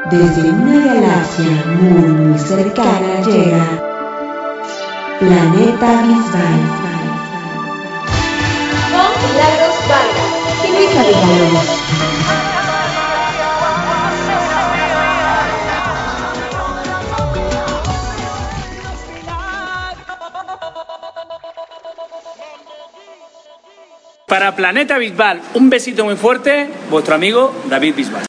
Desde una galaxia muy cercana llega Planeta Bisbal. Con Milagros Vargas y Luisa Villalobos. Para Planeta Bisbal, un besito muy fuerte, vuestro amigo David Bisbal.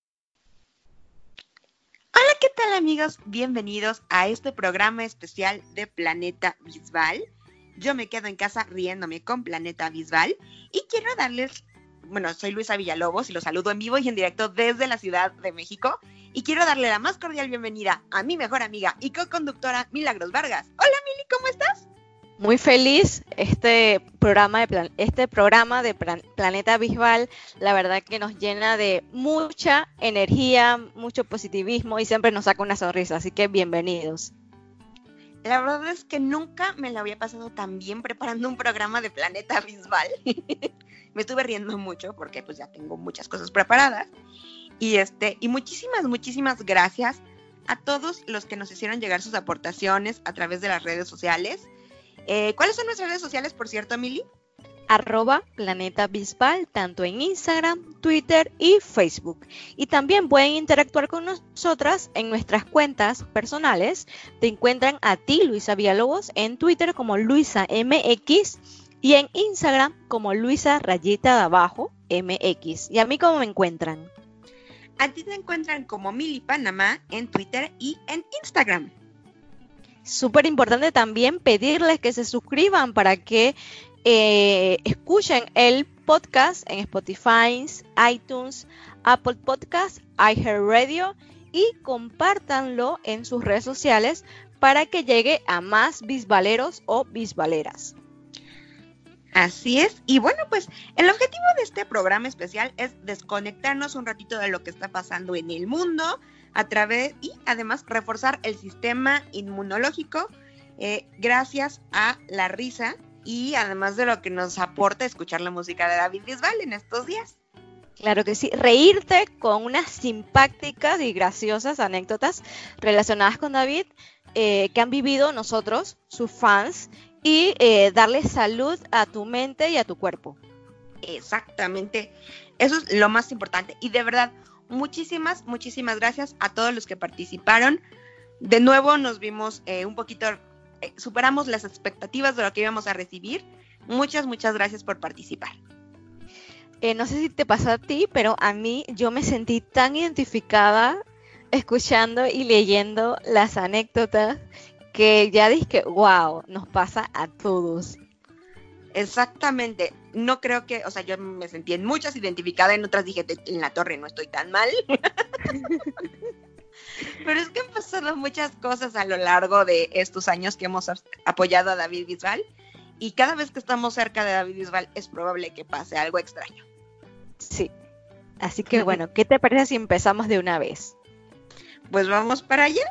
Hola, ¿qué tal amigos? Bienvenidos a este programa especial de Planeta Bisbal. Yo me quedo en casa riéndome con Planeta Bisbal y quiero darles, soy Luisa Villalobos y los saludo en vivo y en directo desde la Ciudad de México y quiero darle la más cordial bienvenida a mi mejor amiga y co-conductora Milagros Vargas. Hola Mili, ¿cómo estás? Muy feliz este programa de Planeta Bisbal, la verdad que nos llena de mucha energía, mucho positivismo y siempre nos saca una sonrisa, así que bienvenidos. La verdad es que nunca me lo había pasado tan bien preparando un programa de Planeta Bisbal. Me estuve riendo mucho porque pues ya tengo muchas cosas preparadas y muchísimas gracias a todos los que nos hicieron llegar sus aportaciones a través de las redes sociales. ¿Cuáles son nuestras redes sociales, por cierto, Mili? @Planeta Bisbal, tanto en Instagram, Twitter y Facebook. Y también pueden interactuar con nosotras en nuestras cuentas personales. Te encuentran a ti, Luisa Villalobos, en Twitter como LuisaMX y en Instagram como Luisa_MX. ¿Y a mí cómo me encuentran? A ti te encuentran como Mili Panamá en Twitter y en Instagram. Súper importante también pedirles que se suscriban para que escuchen el podcast en Spotify, iTunes, Apple Podcasts, iHeartRadio y compártanlo en sus redes sociales para que llegue a más bisbaleros o bisbaleras. Así es, y bueno, pues el objetivo de este programa especial es desconectarnos un ratito de lo que está pasando en el mundo y además reforzar el sistema inmunológico gracias a la risa y además de lo que nos aporta escuchar la música de David Bisbal en estos días. Claro que sí, reírte con unas simpáticas y graciosas anécdotas relacionadas con David que han vivido nosotros, sus fans, y darle salud a tu mente y a tu cuerpo. Exactamente, eso es lo más importante y de verdad, muchísimas gracias a todos los que participaron. De nuevo nos vimos un poquito, superamos las expectativas de lo que íbamos a recibir. Muchas gracias por participar. No sé si te pasó a ti, pero a mí yo me sentí tan identificada escuchando y leyendo las anécdotas que ya dije, wow, nos pasa a todos. Exactamente, no creo que, yo me sentí en muchas identificada, en otras dije, en la torre no estoy tan mal. Pero es que han pasado muchas cosas a lo largo de estos años que hemos apoyado a David Bisbal y cada vez que estamos cerca de David Bisbal es probable que pase algo extraño. Sí, así que bueno, ¿qué te parece si empezamos de una vez? Pues vamos para allá.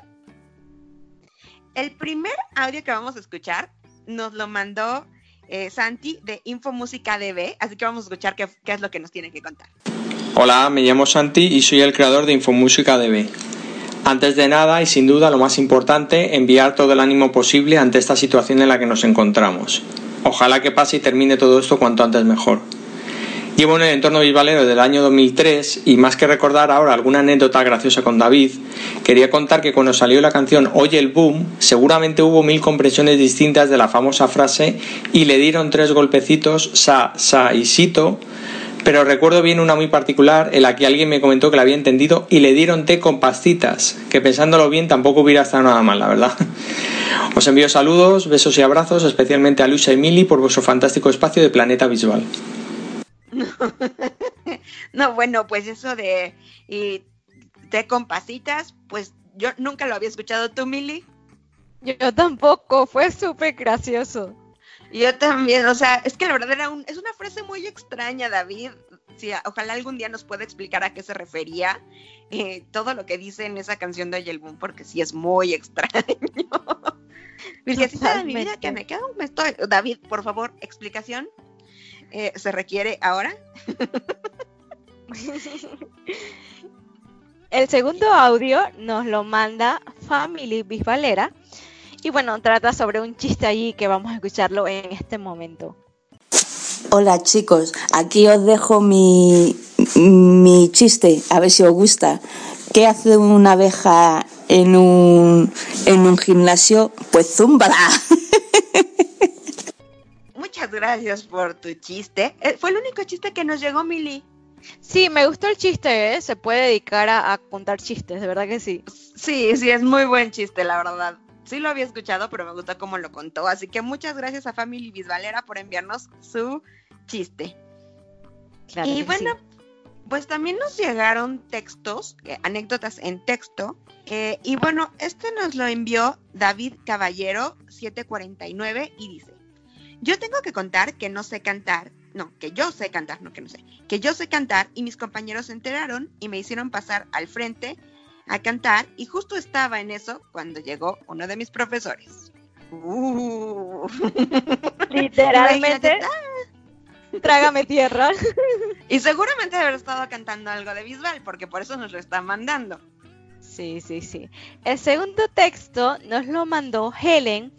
El primer audio que vamos a escuchar nos lo mandó Santi de Infomúsica DB, así que vamos a escuchar qué es lo que nos tiene que contar. Hola, me llamo Santi y soy el creador de Infomúsica DB. Antes de nada y sin duda lo más importante, enviar todo el ánimo posible ante esta situación en la que nos encontramos. Ojalá que pase y termine todo esto cuanto antes mejor. Llevo en el entorno bisbalero del año 2003 y más que recordar ahora alguna anécdota graciosa con David, quería contar que cuando salió la canción Oye el Boom, seguramente hubo 1000 comprensiones distintas de la famosa frase y le dieron 3 golpecitos, sa y sito, pero recuerdo bien una muy particular en la que alguien me comentó que la había entendido y le dieron té con pastitas, que pensándolo bien tampoco hubiera estado nada mal, la verdad. Os envío saludos, besos y abrazos, especialmente a Luisa y Mili por vuestro fantástico espacio de Planeta Bisbal. No, bueno, pues eso de té con pasitas, pues yo nunca lo había escuchado. ¿Tú, Mili? Yo tampoco, fue súper gracioso. Yo también, es que la verdad es una frase muy extraña, David. Sí, ojalá algún día nos pueda explicar a qué se refería todo lo que dice en esa canción de Oye el Boom, porque sí es muy extraño. Virgencita de mi vida, que me quedo, David, por favor, explicación. ¿Se requiere ahora? El segundo audio nos lo manda Family Bisbalera. Y bueno, trata sobre un chiste allí que vamos a escucharlo en este momento. Hola chicos, aquí os dejo mi chiste, a ver si os gusta. ¿Qué hace una abeja en un gimnasio? Pues zúmbala. Muchas gracias por tu chiste. Fue el único chiste que nos llegó, Mili. Sí, me gustó el chiste, ¿eh? Se puede dedicar a contar chistes, de verdad que sí. Sí, es muy buen chiste, la verdad. Sí lo había escuchado, pero me gustó cómo lo contó. Así que muchas gracias a Family Bisbalera por enviarnos su chiste. Claro y que bueno, sí. pues también nos llegaron textos, anécdotas en texto. Y bueno, este nos lo envió David Caballero 749 y dice: yo tengo que contar que no sé cantar. No, que yo sé cantar, no que no sé. Que yo sé cantar y mis compañeros se enteraron y me hicieron pasar al frente a cantar y justo estaba en eso cuando llegó uno de mis profesores. Literalmente, trágame tierra. Y seguramente haber estado cantando algo de Bisbal, porque por eso nos lo está mandando. Sí. El segundo texto nos lo mandó Helen,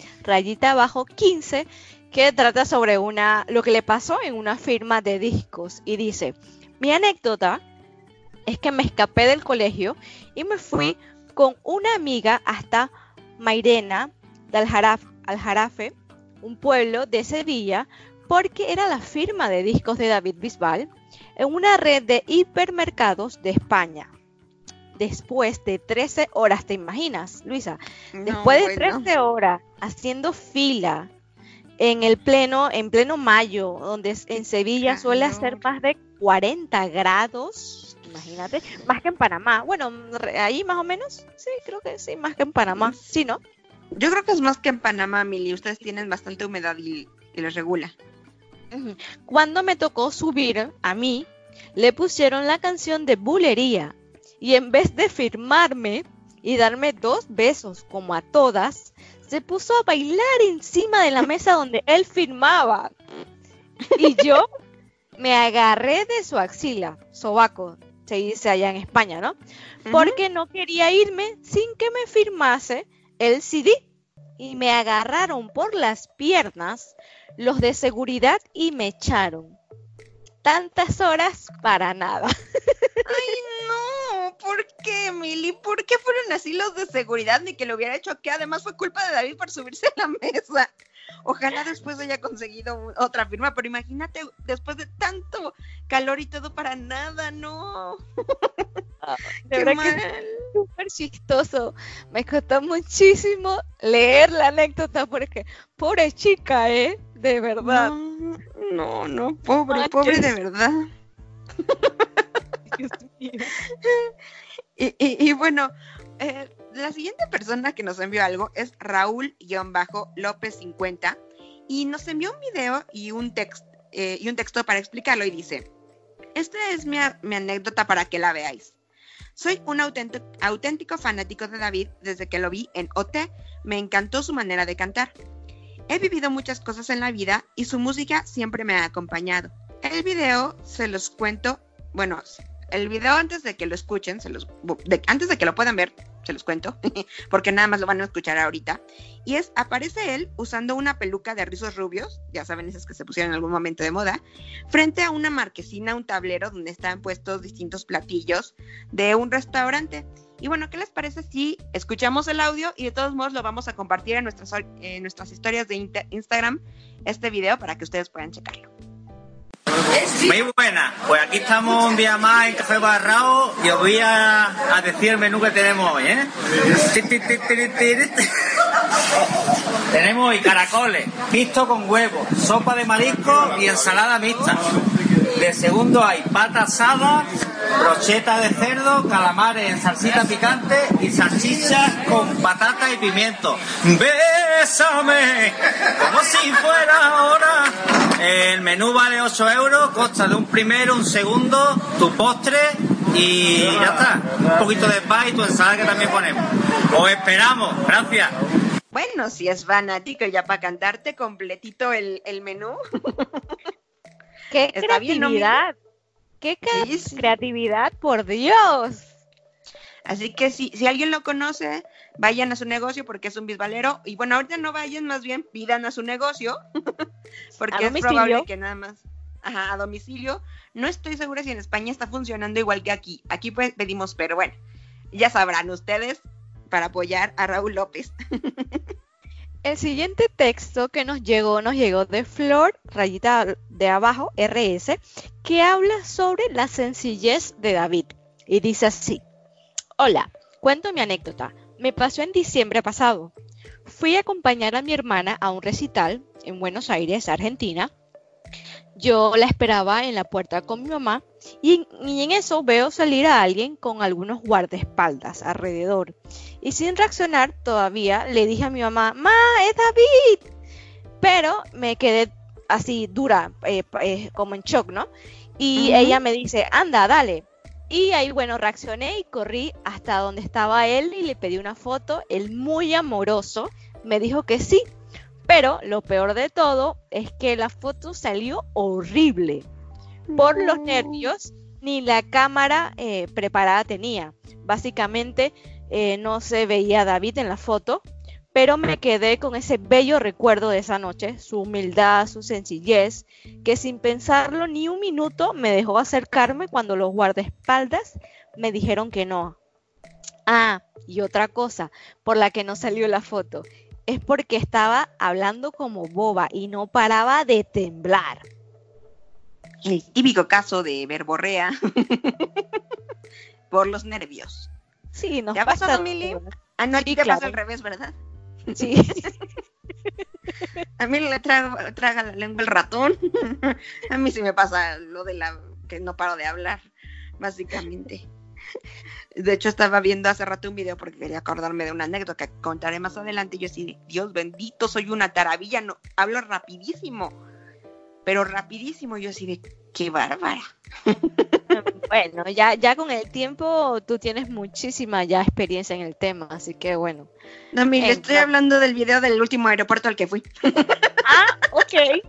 _15, que trata sobre lo que le pasó en una firma de discos. Y dice: mi anécdota es que me escapé del colegio y me fui con una amiga hasta Mairena de Aljarafe, un pueblo de Sevilla, porque era la firma de discos de David Bisbal en una red de hipermercados de España. Después de 13 horas, ¿te imaginas, Luisa? Después de 13 horas haciendo fila en pleno mayo, donde en Sevilla suele hacer más de 40 grados, imagínate, más que en Panamá. Bueno, ahí más o menos, sí, creo que sí, más que en Panamá, ¿sí, no? Yo creo que es más que en Panamá, Mili, ustedes tienen bastante humedad y les regula. Cuando me tocó subir, a mí, le pusieron la canción de Bulería, y en vez de firmarme y darme 2 besos como a todas, se puso a bailar encima de la mesa donde él firmaba. Y yo me agarré de su axila, sobaco, se dice allá en España, ¿no? Porque no quería irme sin que me firmase el CD. Y me agarraron por las piernas los de seguridad y me echaron. Tantas horas para nada. ¡Ay, no! ¿Por qué, Mili? ¿Por qué fueron así los de seguridad? Ni que lo hubiera hecho, que además fue culpa de David por subirse a la mesa. Ojalá después haya conseguido otra firma, pero imagínate, después de tanto calor y todo para nada, ¿no? De verdad que es súper chistoso. Me costó muchísimo leer la anécdota porque, pobre chica, de verdad. No, pobre de verdad. Dios mío. Y bueno, la siguiente persona que nos envió algo es Raúl-López50 y nos envió un video y un texto para explicarlo y dice: esta es mi anécdota para que la veáis. Soy un auténtico fanático de David desde que lo vi en OT. Me encantó su manera de cantar. He vivido muchas cosas en la vida y su música siempre me ha acompañado. El video se los cuento, bueno, el video antes de que lo escuchen, antes de que lo puedan ver, se los cuento, porque nada más lo van a escuchar ahorita. Y aparece él usando una peluca de rizos rubios, ya saben, esas que se pusieron en algún momento de moda, frente a una marquesina, un tablero donde están puestos distintos platillos de un restaurante. Y bueno, ¿qué les parece si escuchamos el audio y de todos modos lo vamos a compartir en nuestras historias de Instagram, este video, para que ustedes puedan checarlo? Muy buena, pues aquí estamos un día más en Café Barrao y os voy a decir el menú que tenemos hoy, Tenemos hoy caracoles, mixto con huevo, sopa de marisco y ensalada mixta. De segundo hay pata asada, brocheta de cerdo, calamares en salsita picante y salchichas con patata y pimiento. ¡Bésame! Como si fuera ahora. El menú vale 8 euros, consta de un primero, un segundo, tu postre y ya está. Un poquito de paz y tu ensalada que también ponemos. Os esperamos, gracias. Bueno, si es fanático ya para cantarte completito el menú. ¡Qué creatividad! ¡Qué creatividad, por Dios! Así que si alguien lo conoce, vayan a su negocio porque es un bisbalero. Y bueno, ahorita no vayan, más bien pidan a su negocio. Porque es probable que nada más... Ajá, a domicilio. No estoy segura si en España está funcionando igual que aquí. Aquí pues pedimos, pero bueno, ya sabrán ustedes para apoyar a Raúl López. El siguiente texto que nos llegó de Flor, rayita de abajo, RS, que habla sobre la sencillez de David. Y dice así: hola, cuento mi anécdota. Me pasó en diciembre pasado. Fui a acompañar a mi hermana a un recital en Buenos Aires, Argentina. Yo la esperaba en la puerta con mi mamá y en eso veo salir a alguien con algunos guardaespaldas alrededor. Y sin reaccionar todavía le dije a mi mamá: ¡Ma, es David! Pero me quedé así dura, como en shock, ¿no? Y ella me dice: anda, dale. Y ahí, bueno, reaccioné y corrí hasta donde estaba él y le pedí una foto. Él, muy amoroso, me dijo que sí. Pero lo peor de todo es que la foto salió horrible. Por los nervios, ni la cámara preparada tenía. Básicamente no se veía a David en la foto, pero me quedé con ese bello recuerdo de esa noche, su humildad, su sencillez, que sin pensarlo ni un minuto me dejó acercarme cuando los guardaespaldas me dijeron que no. Ah, y otra cosa por la que no salió la foto. Es porque estaba hablando como boba y no paraba de temblar. El típico caso de verborrea por los nervios. Sí, nos ¿te ha pasa, pasado, Mili? Ah, no, a ti te pasa al revés, ¿verdad? Sí. A mí le traga la lengua el ratón. A mí sí me pasa lo de que no paro de hablar, básicamente. De hecho, estaba viendo hace rato un video porque quería acordarme de una anécdota que contaré más adelante. Yo así, Dios bendito, soy una taravilla, no, hablo rapidísimo, pero rapidísimo. Yo así de, qué bárbara. Bueno, ya con el tiempo tú tienes muchísima ya experiencia en el tema, así que bueno. No, mire, estoy hablando del video del último aeropuerto al que fui. Ah, ok.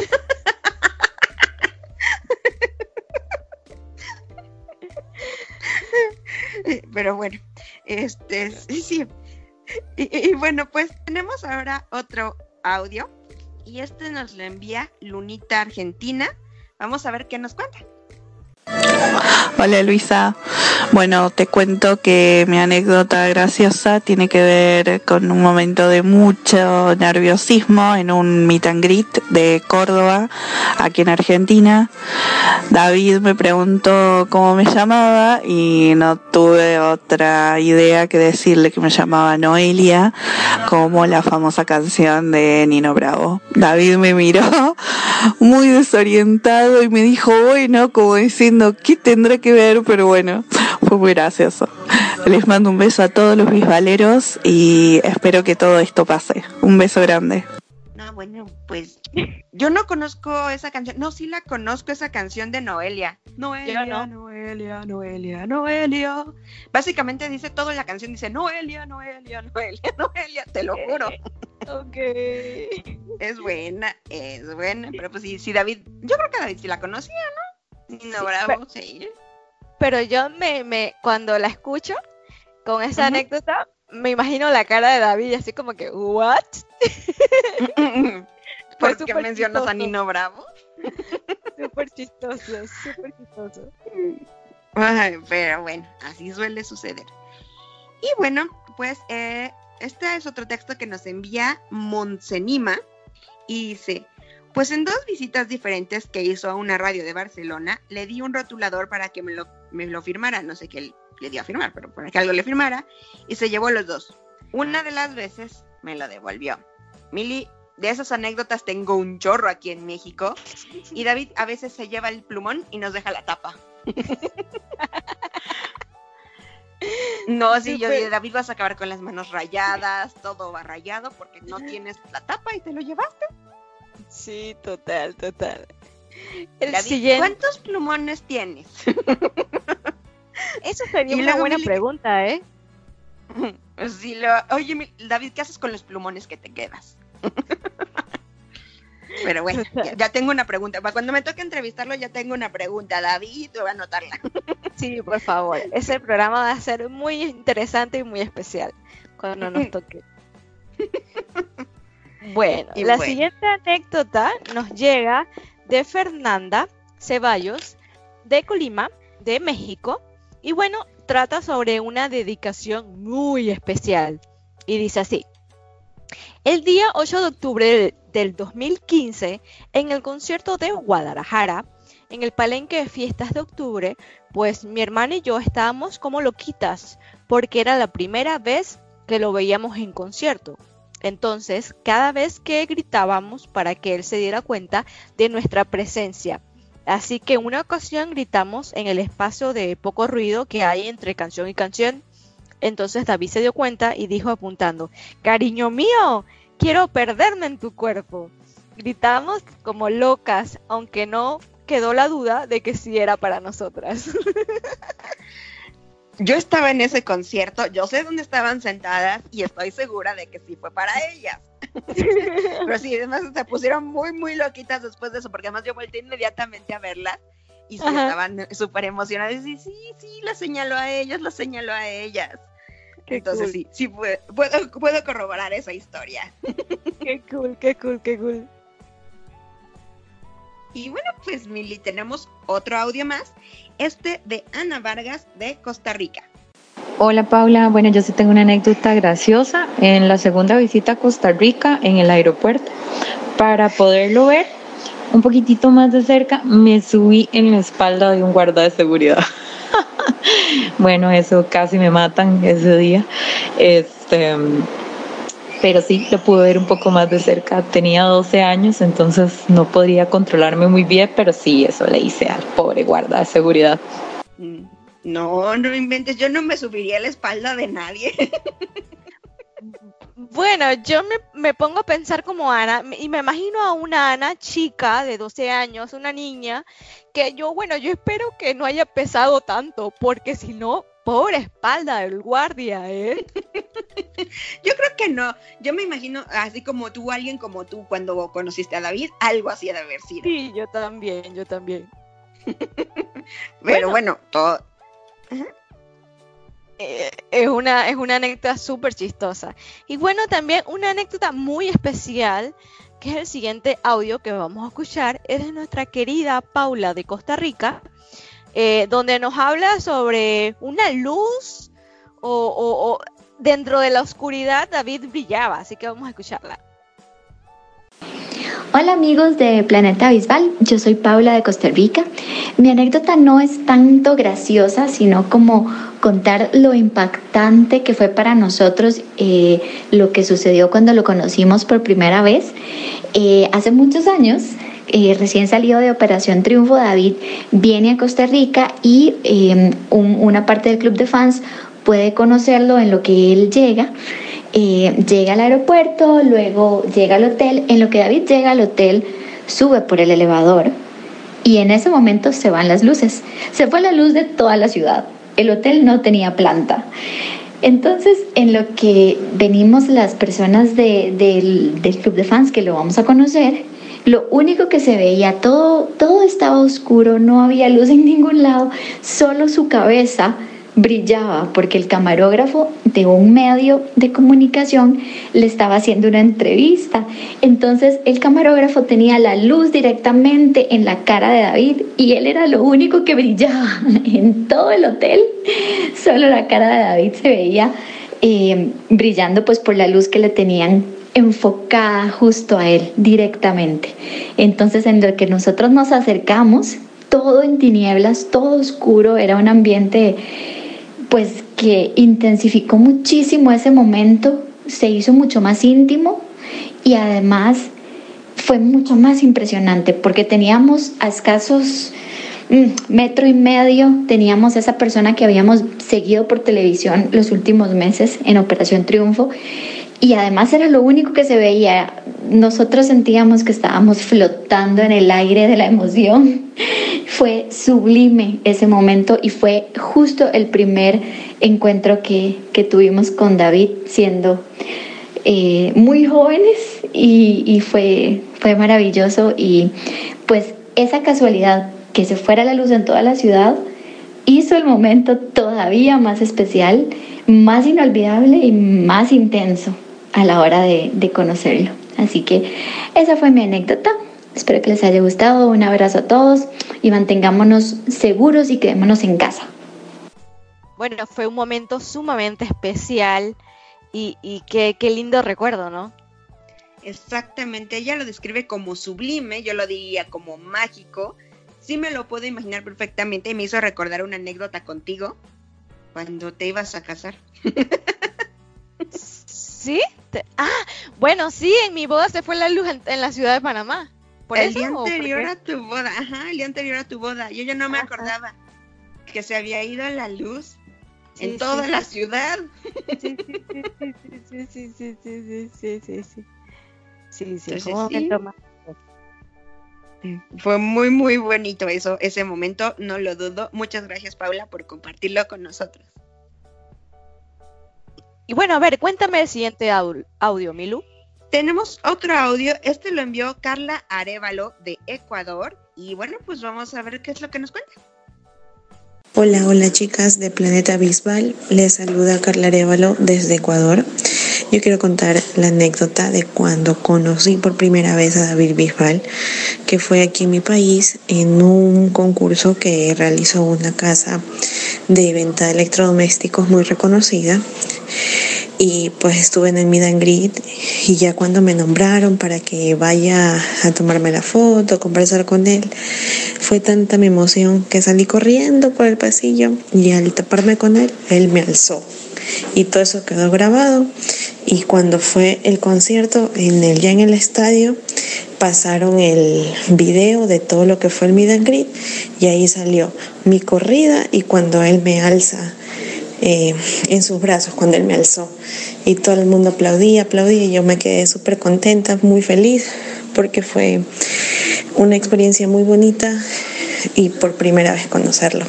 Pero bueno, sí. Y bueno, pues tenemos ahora otro audio y nos lo envía Lunita Argentina. Vamos a ver qué nos cuenta. Hola Luisa, bueno, te cuento que mi anécdota graciosa tiene que ver con un momento de mucho nerviosismo en un meet and greet de Córdoba, aquí en Argentina. David me preguntó cómo me llamaba y no tuve otra idea que decirle que me llamaba Noelia, como la famosa canción de Nino Bravo. David me miró muy desorientado y me dijo, bueno, como diciendo, ¿qué tendrá que ver? Pero bueno, fue muy gracioso. Les mando un beso a todos los bisbaleros y espero que todo esto pase. Un beso grande. No, bueno, pues yo no conozco esa canción. No, sí la conozco, esa canción de Noelia. Noelia, no. Noelia, Noelia, Noelia. Básicamente dice toda la canción, dice Noelia, Noelia, Noelia, Noelia, te lo juro. Ok. Es buena, pero pues sí, David, yo creo que David sí la conocía, ¿no? No, sí, Bravo, sí. Pero yo cuando la escucho con esa anécdota, me imagino la cara de David así como que, ¿what? ¿Por qué mencionas a Nino Bravo? Súper chistoso. Ay, pero bueno, así suele suceder. Y bueno, pues este es otro texto que nos envía Monsenima y dice: pues en 2 visitas diferentes que hizo a una radio de Barcelona, le di un rotulador para que me lo firmara, no sé qué le dio a firmar, pero para que algo le firmara, y se llevó los 2. Una de las veces me lo devolvió. Mili, de esas anécdotas tengo un chorro aquí en México, y David a veces se lleva el plumón y nos deja la tapa. No, sí, yo dije, David, vas a acabar con las manos rayadas, todo va rayado porque no tienes la tapa y te lo llevaste. Sí, total. David, ¿cuántos plumones tienes? Eso sería una buena pregunta, ¿eh? Sí, oye, David, ¿qué haces con los plumones que te quedas? Pero bueno, ya tengo una pregunta. Para cuando me toque entrevistarlo ya tengo una pregunta. David, voy a anotarla. Sí, por favor. Ese programa va a ser muy interesante y muy especial cuando nos toque. Bueno, siguiente anécdota nos llega de Fernanda Ceballos, de Colima, de México. Y bueno, trata sobre una dedicación muy especial. Y dice así: el día 8 de octubre del 2015, en el concierto de Guadalajara, en el palenque de fiestas de octubre, pues mi hermana y yo estábamos como loquitas, porque era la primera vez que lo veíamos en concierto. Entonces, cada vez que gritábamos para que él se diera cuenta de nuestra presencia. Así que en una ocasión gritamos en el espacio de poco ruido que hay entre canción y canción. Entonces David se dio cuenta y dijo apuntando: cariño mío, quiero perderme en tu cuerpo. Gritamos como locas, aunque no quedó la duda de que sí era para nosotras. Yo estaba en ese concierto, yo sé dónde estaban sentadas y estoy segura de que sí fue para ellas. Pero sí, además se pusieron muy, muy loquitas después de eso, porque además yo volteé inmediatamente a verlas y sí, estaban súper emocionadas. Y sí, las señaló a ellas, Qué Entonces cool. Sí, puedo corroborar esa historia. Qué cool. Y bueno, pues Mili, tenemos otro audio más, de Ana Vargas de Costa Rica. Hola Paula, bueno, yo sí tengo una anécdota graciosa. En la segunda visita a Costa Rica, en el aeropuerto, para poderlo ver un poquitito más de cerca, me subí en la espalda de un guarda de seguridad. Bueno, eso casi me matan ese día. Pero sí, lo pude ver un poco más de cerca. Tenía 12 años, entonces no podría controlarme muy bien, pero sí, eso le hice al pobre guarda de seguridad. No inventes, yo no me subiría a la espalda de nadie. Bueno, yo me pongo a pensar como Ana, y me imagino a una Ana chica de 12 años, una niña, que yo espero que no haya pesado tanto, porque si no, pobre espalda del guardia, ¿eh? Yo creo que no, yo me imagino así como tú, alguien como tú cuando conociste a David, algo así de haber sido. Sí, yo también. Pero bueno, todo... Uh-huh. Es una anécdota súper chistosa. Y bueno, también una anécdota muy especial, que es el siguiente audio que vamos a escuchar, es de nuestra querida Paula de Costa Rica, donde nos habla sobre una luz o dentro de la oscuridad David brillaba, así que vamos a escucharla. Hola amigos de Planeta Bisbal, yo soy Paula de Costa Rica. Mi anécdota no es tanto graciosa, sino como contar lo impactante que fue para nosotros lo que sucedió cuando lo conocimos por primera vez. Hace muchos años, recién salido de Operación Triunfo, David viene a Costa Rica y una parte del club de fans puede conocerlo en lo que él llega. Llega al aeropuerto, luego llega al hotel. En lo que David llega al hotel, sube por el elevador y en ese momento se van las luces. Se fue la luz de toda la ciudad. El hotel no tenía planta. Entonces, en lo que venimos las personas del club de fans que lo vamos a conocer, lo único que se veía, todo estaba oscuro, no había luz en ningún lado, solo su cabeza brillaba porque el camarógrafo de un medio de comunicación le estaba haciendo una entrevista. Entonces el camarógrafo tenía la luz directamente en la cara de David y él era lo único que brillaba en todo el hotel. Solo la cara de David se veía brillando pues por la luz que le tenían enfocada justo a él directamente. Entonces en lo que nosotros nos acercamos, todo en tinieblas, todo oscuro, era un ambiente pues que intensificó muchísimo ese momento, se hizo mucho más íntimo y además fue mucho más impresionante porque teníamos a escasos metro y medio, teníamos a esa persona que habíamos seguido por televisión los últimos meses en Operación Triunfo y además era lo único que se veía. Nosotros sentíamos que estábamos flotando en el aire de la emoción. Fue sublime ese momento y fue justo el primer encuentro que tuvimos con David, siendo muy jóvenes y fue maravilloso. Y pues esa casualidad que se fuera la luz en toda la ciudad hizo el momento todavía más especial, más inolvidable y más intenso a la hora de conocerlo. Así que esa fue mi anécdota. Espero que les haya gustado. Un abrazo a todos y mantengámonos seguros y quedémonos en casa. Bueno, fue un momento sumamente especial y qué lindo recuerdo, ¿no? Exactamente, ella lo describe como sublime, yo lo diría como mágico. Sí me lo puedo imaginar perfectamente y me hizo recordar una anécdota contigo cuando te ibas a casar. ¿Sí? Bueno, sí, en mi boda se fue la luz en la ciudad de Panamá. El día anterior a tu boda, el día anterior a tu boda. Yo ya no me acordaba que se había ido la luz en toda la ciudad. Sí, fue un momento más. Fue muy, muy bonito ese momento, no lo dudo. Muchas gracias, Paula, por compartirlo con nosotros. Y bueno, a ver, cuéntame el siguiente audio, Milu. Tenemos otro audio, este lo envió Carla Arévalo de Ecuador. Y bueno, pues vamos a ver qué es lo que nos cuenta. Hola chicas de Planeta Bisbal, les saluda Carla Arévalo desde Ecuador. Yo quiero contar la anécdota de cuando conocí por primera vez a David Bisbal, que fue aquí en mi país en un concurso que realizó una casa de venta de electrodomésticos muy reconocida. Y pues estuve en el meet and greet y ya cuando me nombraron para que vaya a tomarme la foto, conversar con él, fue tanta mi emoción que salí corriendo por el pasillo y al taparme con él me alzó. Y todo eso quedó grabado. Y cuando fue el concierto ya en el estadio, pasaron el video de todo lo que fue el meet and greet y ahí salió mi corrida y cuando él me alza en sus brazos, cuando él me alzó, y todo el mundo aplaudía y yo me quedé súper contenta, muy feliz, porque fue una experiencia muy bonita y por primera vez conocerlo.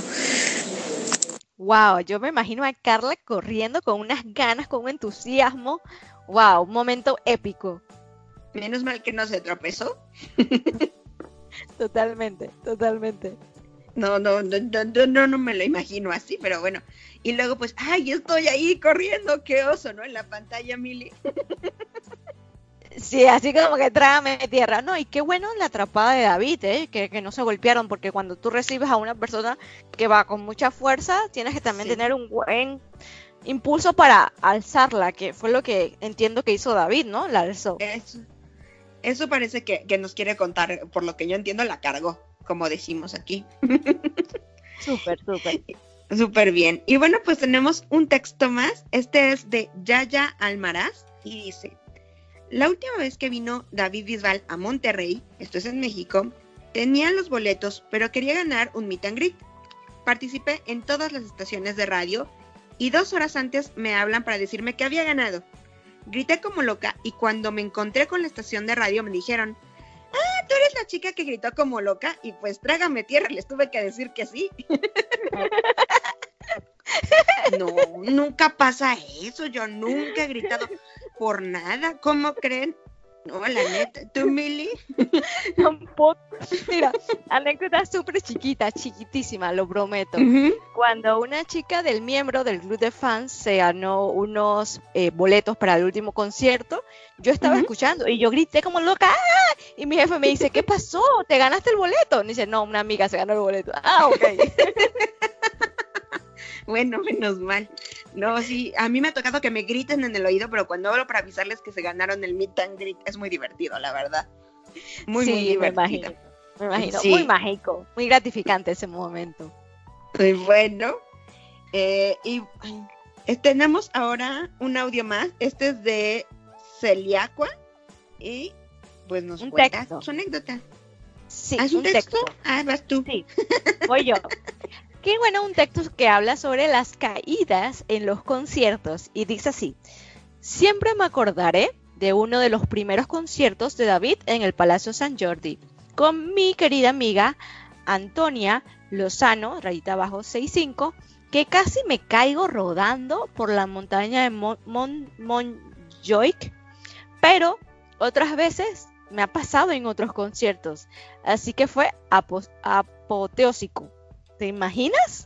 Wow, yo me imagino a Carla corriendo con unas ganas, con un entusiasmo. Wow, un momento épico. Menos mal que no se tropezó. Totalmente. No me lo imagino así, pero bueno. Y luego pues, estoy ahí corriendo, qué oso, ¿no? En la pantalla, Mili. Sí, así como que trágame tierra. No, y qué bueno la atrapada de David, que no se golpearon, porque cuando tú recibes a una persona que va con mucha fuerza, tienes que también tener un buen impulso para alzarla, que fue lo que entiendo que hizo David, ¿no? La alzó. Eso parece que nos quiere contar, por lo que yo entiendo, la cargó, como decimos aquí. Súper bien. Y bueno, pues tenemos un texto más. Este es de Yaya Almaraz y dice: la última vez que vino David Bisbal a Monterrey, esto es en México, tenía los boletos, pero quería ganar un meet and greet. Participé en todas las estaciones de radio y 2 horas antes me hablan para decirme que había ganado. Grité como loca y cuando me encontré con la estación de radio me dijeron: tú eres la chica que gritó como loca, y pues trágame tierra, les tuve que decir que sí. No, nunca pasa eso, yo nunca he gritado por nada, ¿cómo creen? No, la neta, ¿tú, Mili? Tampoco. Mira, anécdota súper chiquitísima, lo prometo. Uh-huh. Cuando una chica del miembro del club de fans se ganó unos boletos para el último concierto, yo estaba escuchando y yo grité como loca, ¡ah! Y mi jefe me dice: ¿qué pasó? ¿Te ganaste el boleto? Y dice: no, una amiga se ganó el boleto. Ok. Bueno, menos mal. No, sí, a mí me ha tocado que me griten en el oído, pero cuando hablo para avisarles que se ganaron el meet and greet, es muy divertido, la verdad. Muy divertido. Me imagino, sí. Muy mágico, muy gratificante ese momento. Muy bueno. Tenemos ahora un audio más. Este es de Celiacua y pues nos cuenta su anécdota. Sí, ¿Haz un texto? Vas tú. Sí, voy yo. Qué bueno, un texto que habla sobre las caídas en los conciertos y dice así: siempre me acordaré de uno de los primeros conciertos de David en el Palacio San Jordi con mi querida amiga Antonia Lozano, rayita abajo 65, que casi me caigo rodando por la montaña de Montjuic pero otras veces me ha pasado en otros conciertos, así que fue apoteósico. ¿Te imaginas?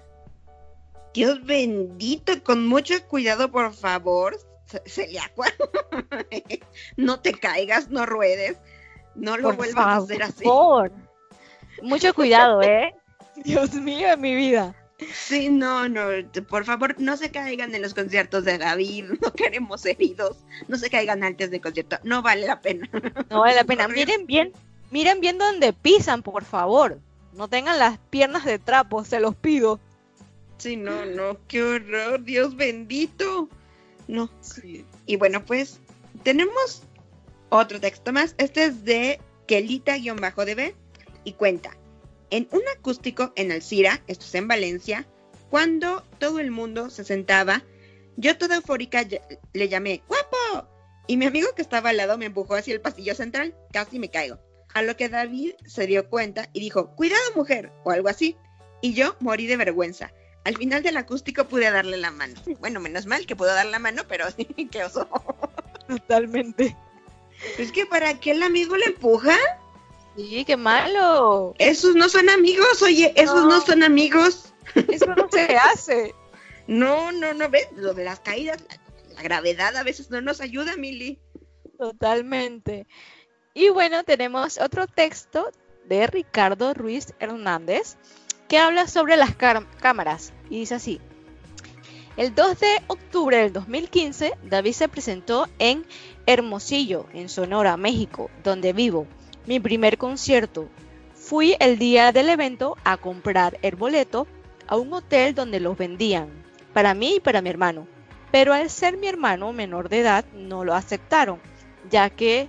Dios bendito, con mucho cuidado, por favor, Celiacua. No te caigas, no ruedes, no lo vuelvas a hacer así. Por favor, mucho cuidado, Dios mío, en mi vida. Sí, no, por favor, no se caigan en los conciertos de David, no queremos heridos, no se caigan antes del concierto, no vale la pena. No vale la pena, miren bien dónde pisan, por favor, no tengan las piernas de trapo, se los pido. Sí, no, qué horror, Dios bendito. No, sí. Y bueno, pues, tenemos otro texto más, este es de Kelita-DB, y cuenta: en un acústico en Alcira, esto es en Valencia, cuando todo el mundo se sentaba, yo toda eufórica le llamé ¡guapo! Y mi amigo que estaba al lado me empujó hacia el pasillo central, casi me caigo. A lo que David se dio cuenta y dijo, ¡cuidado, mujer! O algo así. Y yo morí de vergüenza. Al final del acústico pude darle la mano. Bueno, menos mal que puedo dar la mano, pero qué oso. Totalmente. Es que ¿para qué el amigo le empuja? Sí, qué malo. Esos no son amigos, oye, esos no son amigos. Eso no se hace. No, ¿ves? Lo de las caídas, la gravedad a veces no nos ayuda, Mili. Totalmente. Y bueno, tenemos otro texto de Ricardo Ruiz Hernández que habla sobre las cámaras y dice así: el 2 de octubre del 2015, David se presentó en Hermosillo, en Sonora, México, donde vivo. Mi primer concierto. Fui el día del evento a comprar el boleto a un hotel donde los vendían, para mí y para mi hermano. Pero al ser mi hermano menor de edad, no lo aceptaron, ya que,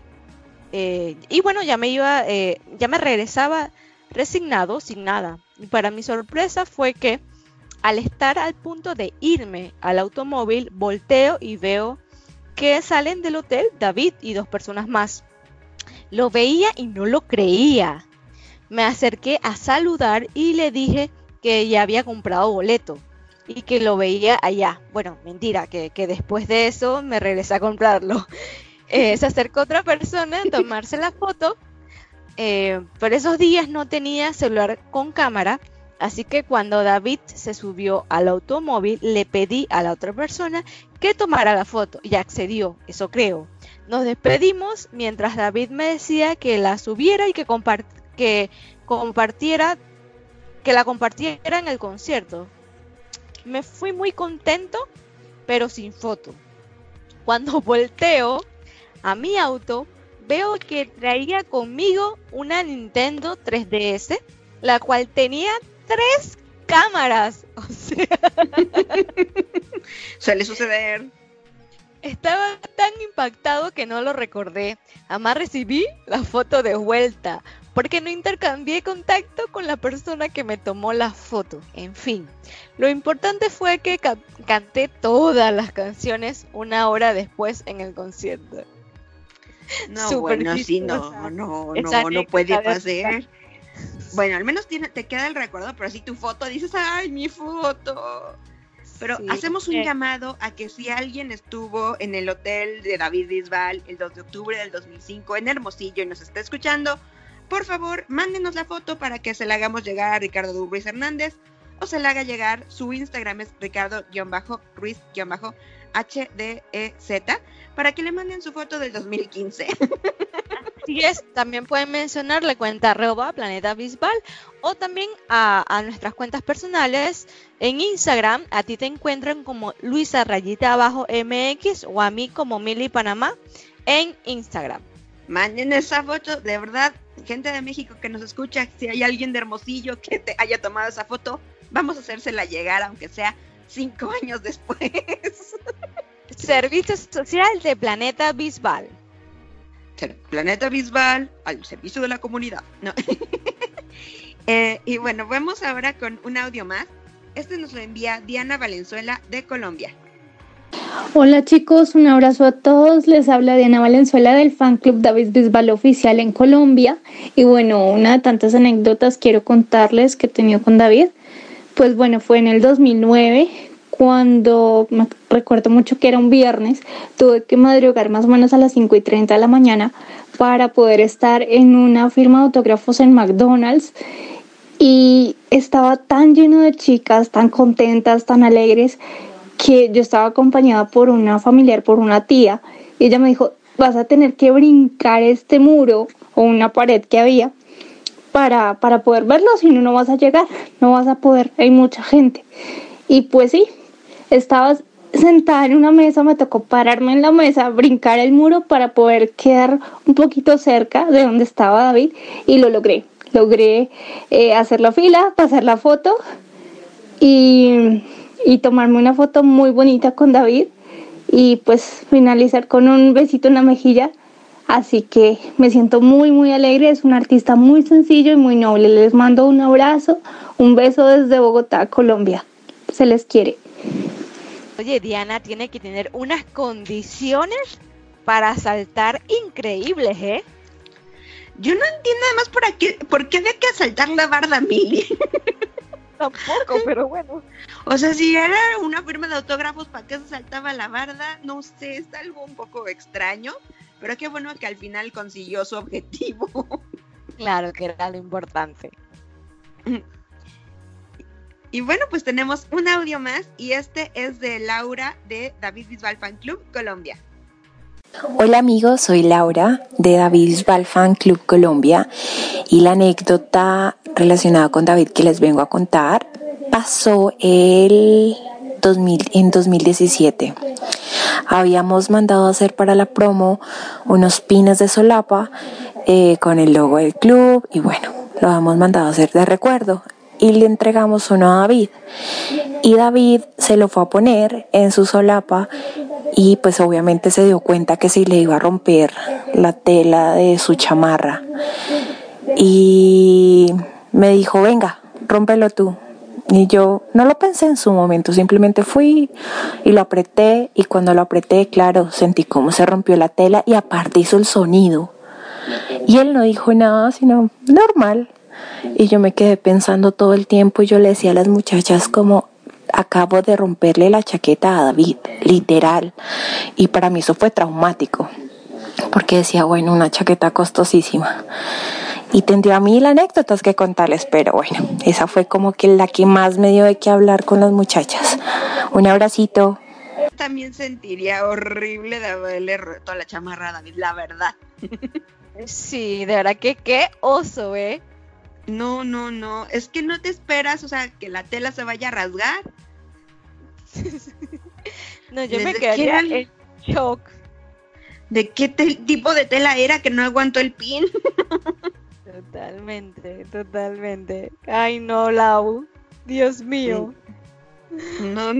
ya me regresaba resignado, sin nada. Y para mi sorpresa fue que, al estar al punto de irme al automóvil, volteo y veo que salen del hotel David y 2 personas más. Lo veía y no lo creía. Me acerqué a saludar y le dije que ya había comprado boleto y que lo veía allá. Bueno, mentira, que después de eso me regresé a comprarlo. Se acercó otra persona a tomarse la foto. Por esos días no tenía celular con cámara, así que cuando David se subió al automóvil le pedí a la otra persona que tomara la foto y accedió, eso creo. Nos despedimos mientras David me decía que la subiera y que la compartiera en el concierto. Me fui muy contento, pero sin foto. Cuando volteo a mi auto, veo que traía conmigo una Nintendo 3DS, la cual tenía 3 cámaras. O sea, suele suceder. Estaba tan impactado que no lo recordé. Jamás recibí la foto de vuelta, porque no intercambié contacto con la persona que me tomó la foto. En fin, lo importante fue que canté todas las canciones 1 hora después en el concierto. No, bueno, sí, no puede pasar. Bueno, al menos te queda el recuerdo, pero si tu foto dices, ¡ay, mi foto! Pero sí, hacemos un llamado a que si alguien estuvo en el hotel de David Bisbal el 2 de octubre del 2005 en Hermosillo y nos está escuchando, por favor, mándenos la foto para que se la hagamos llegar a Ricardo Ruiz Hernández o se la haga llegar. Su Instagram es Ricardo-Ruiz-HDZ, para que le manden su foto del 2015. Así es, también pueden mencionar la cuenta @Planeta Bisbal o también a nuestras cuentas personales en Instagram. A ti te encuentran como Luisa_MX o a mí como Mili Panamá en Instagram. Manden esa foto, de verdad, gente de México que nos escucha, si hay alguien de Hermosillo que te haya tomado esa foto, vamos a hacérsela llegar, aunque sea 5 años después. Servicio social de Planeta Bisbal. Planeta Bisbal al servicio de la comunidad. No. Y bueno, vamos ahora con un audio más. Este nos lo envía Diana Valenzuela de Colombia. Hola chicos, un abrazo a todos. Les habla Diana Valenzuela del fan club David Bisbal oficial en Colombia. Y bueno, una de tantas anécdotas quiero contarles que he tenido con David. Pues bueno, fue en el 2009 cuando me recuerdo mucho que era un viernes, tuve que madrugar más o menos a las 5:30 de la mañana para poder estar en una firma de autógrafos en McDonald's, y estaba tan lleno de chicas, tan contentas, tan alegres, que yo estaba acompañada por una familiar, por una tía, y ella me dijo: vas a tener que brincar este muro o una pared que había para poder verlo, si no, no vas a llegar, no vas a poder, hay mucha gente. Y pues sí, estaba sentada en una mesa, me tocó pararme en la mesa, brincar el muro para poder quedar un poquito cerca de donde estaba David, y lo logré. Logré hacer la fila, pasar la foto y tomarme una foto muy bonita con David, y pues finalizar con un besito en la mejilla. Así que me siento muy muy alegre. Es un artista muy sencillo y muy noble. Les mando un abrazo, un beso desde Bogotá, Colombia. Se les quiere. Oye, Diana tiene que tener unas condiciones para saltar increíbles, ¿eh? Yo no entiendo además por qué había que asaltar la barda, Mili. Tampoco, pero bueno. O sea, si era una firma de autógrafos, ¿para qué se saltaba la barda? No sé, está algo un poco extraño, pero qué bueno que al final consiguió su objetivo. Claro, que era lo importante. Y bueno, pues tenemos un audio más, y este es de Laura de David Bisbal Fan Club Colombia. Hola amigos, soy Laura de David Bisbal Fan Club Colombia, y la anécdota relacionada con David que les vengo a contar pasó en 2017. Habíamos mandado a hacer para la promo unos pines de solapa con el logo del club, y bueno, lo habíamos mandado a hacer de recuerdo, y le entregamos uno a David, y David se lo fue a poner en su solapa, y pues obviamente se dio cuenta que se le iba a romper la tela de su chamarra, y me dijo: venga, rómpelo tú. Y yo no lo pensé en su momento, simplemente fui y lo apreté, y cuando lo apreté, claro, sentí cómo se rompió la tela, y aparte hizo el sonido, y él no dijo nada, sino normal. Y yo me quedé pensando todo el tiempo, y yo le decía a las muchachas como: acabo de romperle la chaqueta a David, literal. Y para mí eso fue traumático, porque decía, bueno, una chaqueta costosísima. Y tendría mil anécdotas que contarles, pero bueno, esa fue como que la que más me dio de qué hablar con las muchachas. Un abracito. También sentiría horrible de haberle roto la chamarra a David, la verdad. Sí, de verdad que qué oso, ¿eh? No, es que no te esperas, o sea, que la tela se vaya a rasgar. No, yo me quedaría en shock. ¿De qué tipo de tela era que no aguantó el pin? Totalmente. Ay, no, Lau. Dios mío. No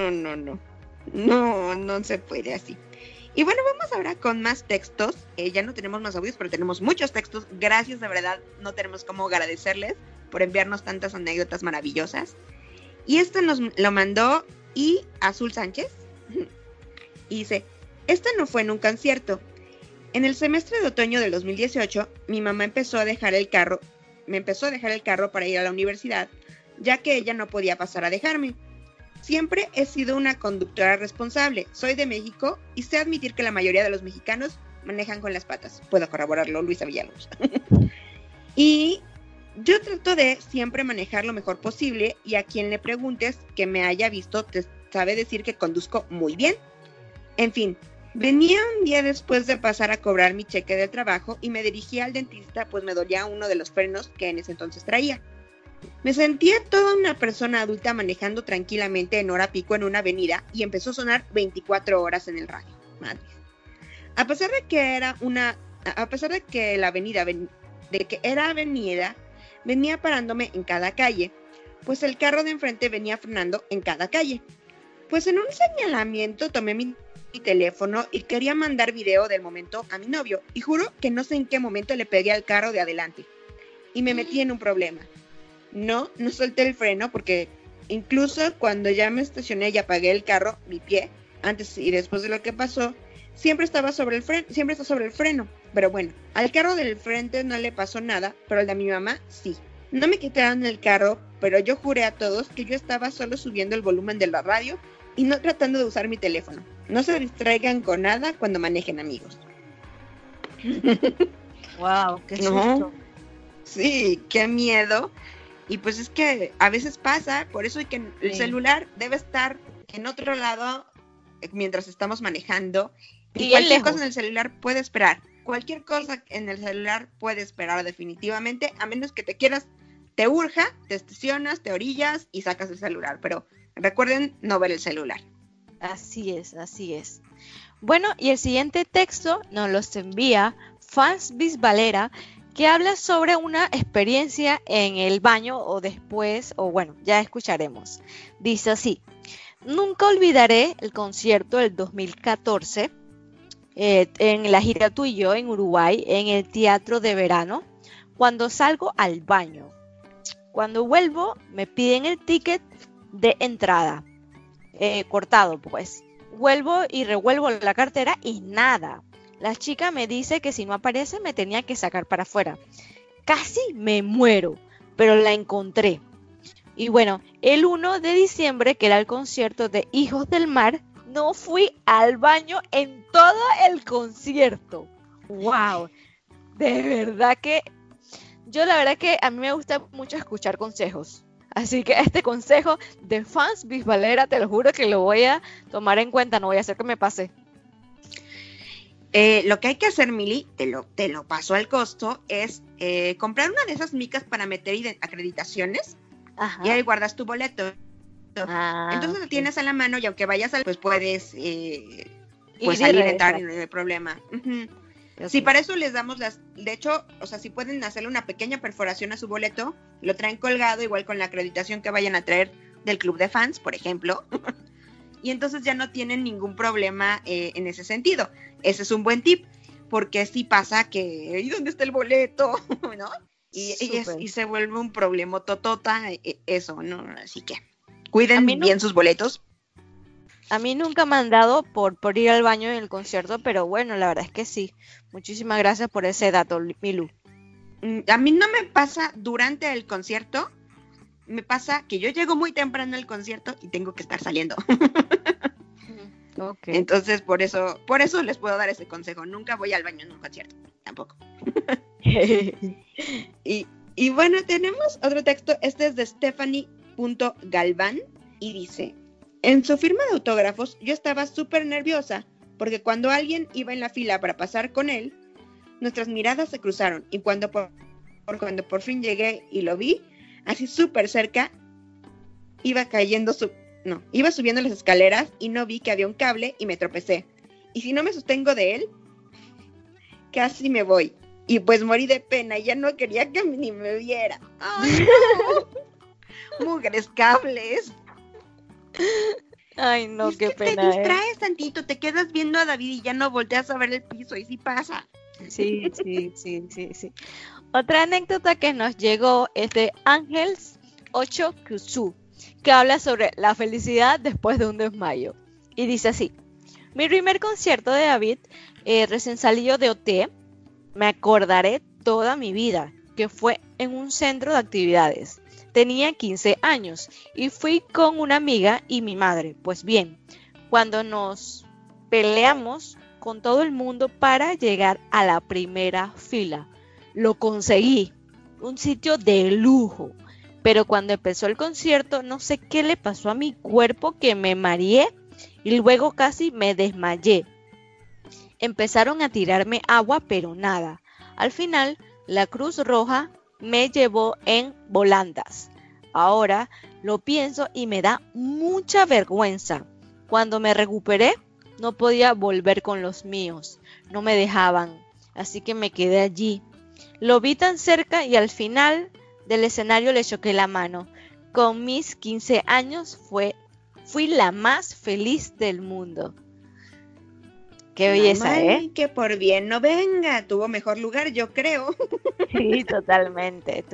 se puede así. Y bueno, vamos ahora con más textos. Ya no tenemos más audios, pero tenemos muchos textos. Gracias, de verdad, no tenemos cómo agradecerles por enviarnos tantas anécdotas maravillosas. Y esto nos lo mandó Azul Sánchez. Y dice: esto no fue en un concierto. En el semestre de otoño del 2018, mi mamá me empezó a dejar el carro para ir a la universidad, ya que ella no podía pasar a dejarme. Siempre he sido una conductora responsable. Soy de México y sé admitir que la mayoría de los mexicanos manejan con las patas. Puedo corroborarlo, Luisa Villalobos. Y yo trato de siempre manejar lo mejor posible, y a quien le preguntes que me haya visto te sabe decir que conduzco muy bien. En fin, venía un día después de pasar a cobrar mi cheque de trabajo y me dirigí al dentista, pues me dolía uno de los frenos que en ese entonces traía. Me sentía toda una persona adulta manejando tranquilamente en hora pico en una avenida, y empezó a sonar 24 horas en el radio. Madre. A pesar de que la avenida venía parándome en cada calle, pues el carro de enfrente venía frenando en cada calle. Pues en un señalamiento tomé mi teléfono y quería mandar video del momento a mi novio, y juro que no sé en qué momento le pegué al carro de adelante y me metí en un problema. No solté el freno, porque incluso cuando ya me estacioné y apagué el carro, mi pie, antes y después de lo que pasó, siempre está sobre el freno. Pero bueno, al carro del frente no le pasó nada, pero al de mi mamá sí. No me quitaron el carro, pero yo juré a todos que yo estaba solo subiendo el volumen de la radio y no tratando de usar mi teléfono. No se distraigan con nada cuando manejen, amigos. Wow, qué susto. No. Sí, qué miedo. Y pues es que a veces pasa, por eso que el celular debe estar en otro lado mientras estamos manejando. Y cualquier cosa en el celular puede esperar. Cualquier cosa en el celular puede esperar definitivamente, a menos que te urja, te estacionas, te orillas y sacas el celular. Pero recuerden no ver el celular. Así es, así es. Bueno, y el siguiente texto nos los envía Fans Bisbalera, que habla sobre una experiencia en el baño o después, o bueno, ya escucharemos. Dice así: nunca olvidaré el concierto del 2014 en la gira Tú y Yo en Uruguay, en el Teatro de Verano, cuando salgo al baño. Cuando vuelvo me piden el ticket de entrada, cortado pues. Vuelvo y revuelvo la cartera y nada. La chica me dice que si no aparece me tenía que sacar para afuera. Casi me muero, pero la encontré. Y bueno, el 1 de diciembre, que era el concierto de Hijos del Mar, no fui al baño en todo el concierto. ¡Wow! De verdad que la verdad que a mí me gusta mucho escuchar consejos. Así que este consejo de Fans Bisbalera, te lo juro que lo voy a tomar en cuenta, no voy a hacer que me pase. Lo que hay que hacer, Mili, te lo paso al costo, es comprar una de esas micas para meter acreditaciones. Ajá. Y ahí guardas tu boleto. Entonces lo tienes a la mano y aunque vayas pues puedes pues salir, entrar y no hay problema. Uh-huh. Sí, para eso les damos de hecho, o sea, si pueden hacerle una pequeña perforación a su boleto, lo traen colgado igual con la acreditación que vayan a traer del club de fans, por ejemplo. Y entonces ya no tienen ningún problema en ese sentido. Ese es un buen tip, porque sí pasa que ¿y dónde está el boleto? ¿No? Y se vuelve un problema totota eso, ¿no? Así que cuiden bien sus boletos. A mí nunca me han dado por ir al baño en el concierto, pero bueno, la verdad es que sí. Muchísimas gracias por ese dato, Milu. A mí no me pasa durante el concierto, me pasa que yo llego muy temprano al concierto y tengo que estar saliendo. Okay. Entonces, por eso les puedo dar ese consejo. Nunca voy al baño en un concierto, tampoco. y bueno, tenemos otro texto. Este es de Stephanie.galván y dice: en su firma de autógrafos yo estaba súper nerviosa porque cuando alguien iba en la fila para pasar con él, nuestras miradas se cruzaron y cuando por fin llegué y lo vi, así súper cerca, iba subiendo las escaleras y no vi que había un cable y me tropecé. Y si no me sostengo de él, casi me voy. Y pues morí de pena y ya no quería que ni me viera. ¡Ay, no! Mugres cables. Ay, no, qué pena. Te distraes tantito, te quedas viendo a David y ya no volteas a ver el piso y sí pasa. Sí. Otra anécdota que nos llegó es de Ángels 8 Kusu, que habla sobre la felicidad después de un desmayo. Y dice así: mi primer concierto de David, recién salido de OT, me acordaré toda mi vida, que fue en un centro de actividades. Tenía 15 años y fui con una amiga y mi madre. Pues bien, cuando nos peleamos con todo el mundo para llegar a la primera fila, lo conseguí, un sitio de lujo. Pero cuando empezó el concierto, no sé qué le pasó a mi cuerpo que me mareé y luego casi me desmayé. Empezaron a tirarme agua, pero nada. Al final, la Cruz Roja me llevó en volandas. Ahora lo pienso y me da mucha vergüenza. Cuando me recuperé, no podía volver con los míos. No me dejaban, así que me quedé allí. Lo vi tan cerca y al final del escenario le choqué la mano. Con mis 15 años fui la más feliz del mundo. Qué belleza, ¿eh? Que por bien no venga, tuvo mejor lugar, yo creo. Sí, totalmente.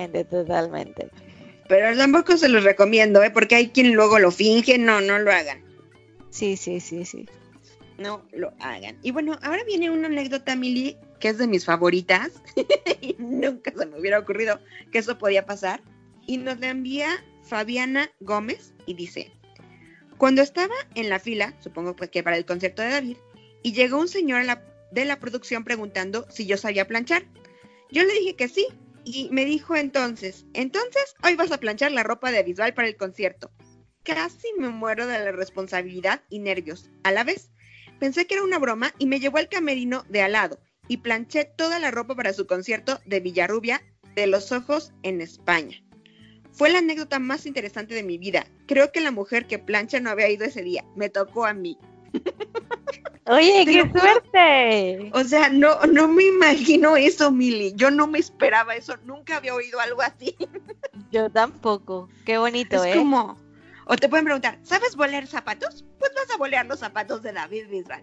Pero tampoco se los recomiendo, porque hay quien luego lo finge, no lo hagan. Sí. No lo hagan. Y bueno, ahora viene una anécdota, Mili, que es de mis favoritas, y nunca se me hubiera ocurrido que eso podía pasar. Y nos la envía Fabiana Gómez y dice: cuando estaba en la fila, supongo pues que para el concierto de David, y llegó un señor de la producción preguntando si yo sabía planchar. Yo le dije que sí, y me dijo entonces, hoy vas a planchar la ropa de Bisbal para el concierto. Casi me muero de la responsabilidad y nervios. A la vez, pensé que era una broma y me llevó al camerino de al lado y planché toda la ropa para su concierto de Villarrubia de los Ojos en España. Fue la anécdota más interesante de mi vida. Creo que la mujer que plancha no había ido ese día. Me tocó a mí. Oye, qué suerte. O sea, no me imagino eso, Mili. Yo no me esperaba eso. Nunca había oído algo así. Yo tampoco. Qué bonito, es como... O te pueden preguntar, ¿sabes bolear zapatos? Pues vas a bolear los zapatos de David Bisbal.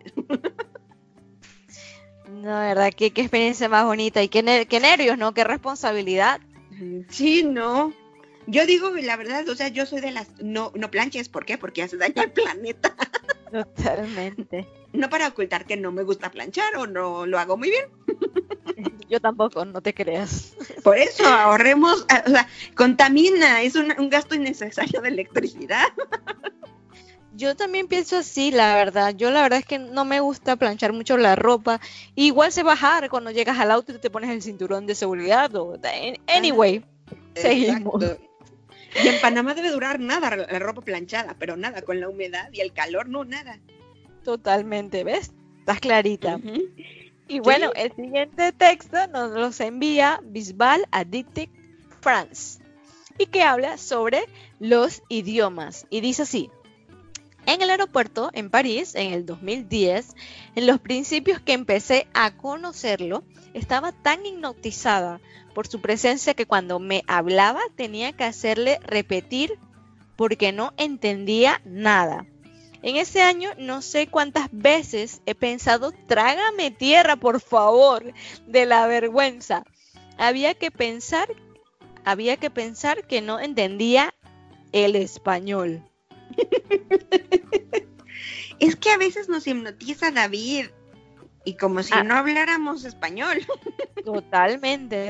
No, de verdad, qué experiencia más bonita. Y qué nervios, ¿no? Qué responsabilidad. Sí, no. Yo digo, la verdad, o sea, yo soy de las... No planches, ¿por qué? Porque hace daño al planeta. Totalmente. No para ocultar que no me gusta planchar o no lo hago muy bien. Yo tampoco, no te creas. Por eso ahorremos, o sea, contamina, es un gasto innecesario de electricidad. Yo también pienso así, la verdad. Yo la verdad es que no me gusta planchar mucho la ropa. Igual sé bajar cuando llegas al auto y te pones el cinturón de seguridad. Anyway, seguimos. Exacto. Y en Panamá debe durar nada la ropa planchada, pero nada, con la humedad y el calor, no, nada. Totalmente, ¿ves? Estás clarita. Uh-huh. Y bueno, el siguiente texto nos los envía Bisbal Addicted France y que habla sobre los idiomas. Y dice así: en el aeropuerto en París, en el 2010, en los principios que empecé a conocerlo, estaba tan hipnotizada por su presencia que cuando me hablaba tenía que hacerle repetir porque no entendía nada. En ese año no sé cuántas veces he pensado, trágame tierra, por favor, de la vergüenza. Había que pensar que no entendía el español. Es que a veces nos hipnotiza David y como si no habláramos español. Totalmente.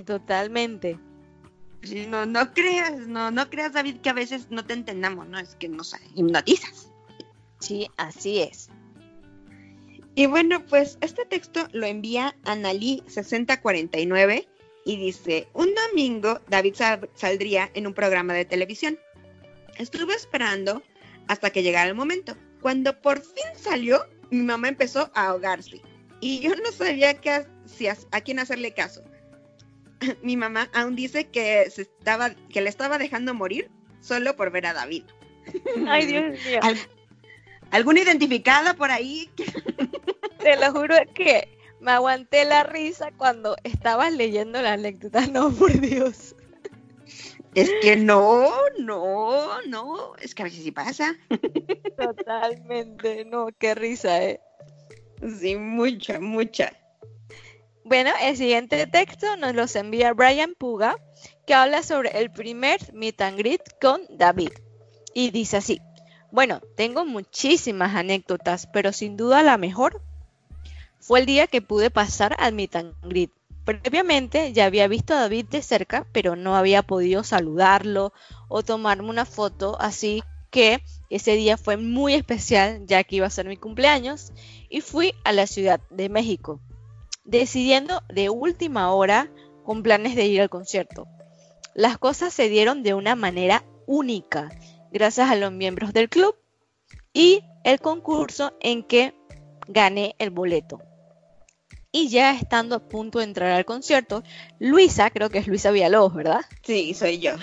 No creas, David, que a veces no te entendamos, no, es que nos hipnotizas. Sí, así es. Y bueno, pues este texto lo envía Analí6049 y dice: un domingo David saldría en un programa de televisión. Estuve esperando hasta que llegara el momento. Cuando por fin salió, mi mamá empezó a ahogarse y yo no sabía a quién hacerle caso. Mi mamá aún dice que le estaba dejando morir solo por ver a David. Ay, Dios mío. ¿Alguna identificada por ahí? Te lo juro que me aguanté la risa cuando estabas leyendo la anécdota. No, por Dios. Es que no, es que a veces sí pasa. Totalmente, no, qué risa, Sí, mucha. Bueno, el siguiente texto nos los envía Brian Puga, que habla sobre el primer meet and greet con David. Y dice así: bueno, tengo muchísimas anécdotas, pero sin duda la mejor fue el día que pude pasar al meet and greet. Previamente ya había visto a David de cerca, pero no había podido saludarlo o tomarme una foto, así que ese día fue muy especial, ya que iba a ser mi cumpleaños, y fui a la Ciudad de México, decidiendo de última hora con planes de ir al concierto. Las cosas se dieron de una manera única, gracias a los miembros del club y el concurso en que gané el boleto. Y ya estando a punto de entrar al concierto, Luisa, creo que es Luisa Villalobos, ¿verdad? Sí, soy yo.